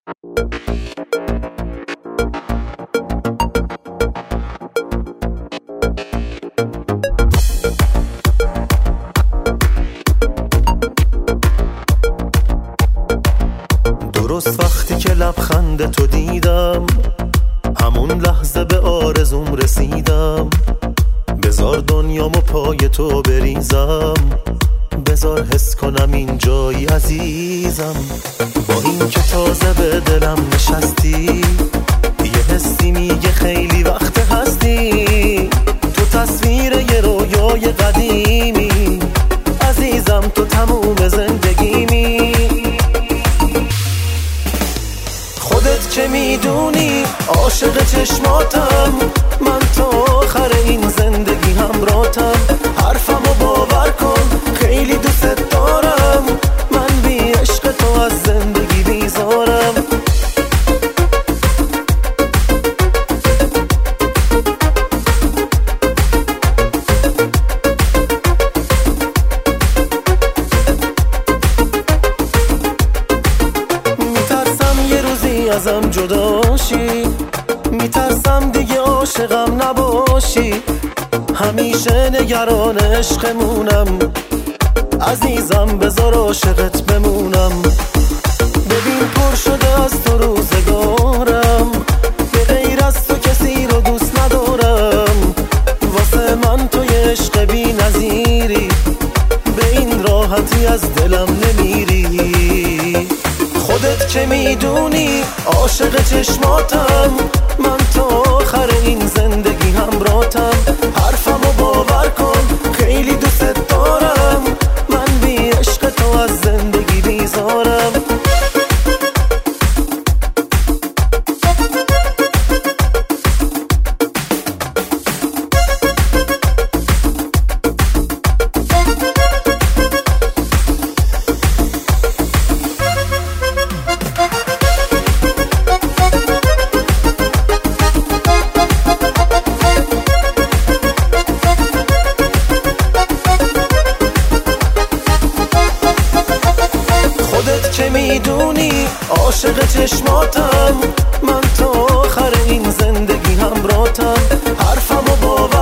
درست وقتی که لبخند تو دیدم، همون لحظه به آرزوم رسیدم. بذار دنیامو پای تو بریزم، بذار حس کنم این جایی عزیزم. با این که تازه به دلم نشستی، یه حسی میگه خیلی وقت هستی. تو تصویر یه رویای قدیمی، عزیزم تو تموم زندگیمی. خودت که میدونی عاشق چشماتم، من تا آخر این زندگی همراهتم. حرفمو باور کن خیلی دوست دارم، من بی عشق تو از زندگی بیزارم. میترسم یه روزی ازم جداشی، میترسم دیگه عاشقم نباشی. همیشه نگران عشقمونم، عزیزم بذار عاشقت بمونم. ببین پر شده از تو روزگارم، به غیر از تو کسی رو دوست ندارم. واسه من تو یه عشق بی نظیری، به این راحتی از دلم نمیری. خودت که میدونی عاشق چشماتم، من تا آخر این زندگی همراهتم. حرفمو باور کن خیلی دوست دارم، من بی عشق تو از زندگی بیزارم. که میدونی عاشق چشماتم، من تا آخر این زندگی همراهتم. حرفمو باور